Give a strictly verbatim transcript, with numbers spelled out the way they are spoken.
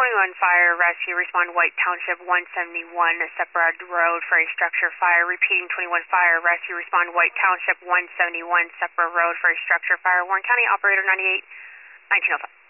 twenty-one Fire Rescue, respond White Township one seventy-one Separad Road for a structure fire. Repeating twenty-one Fire Rescue, respond White Township one seventy-one Separad Road for a structure fire. Warren County, operator ninety-eight, nineteen oh five.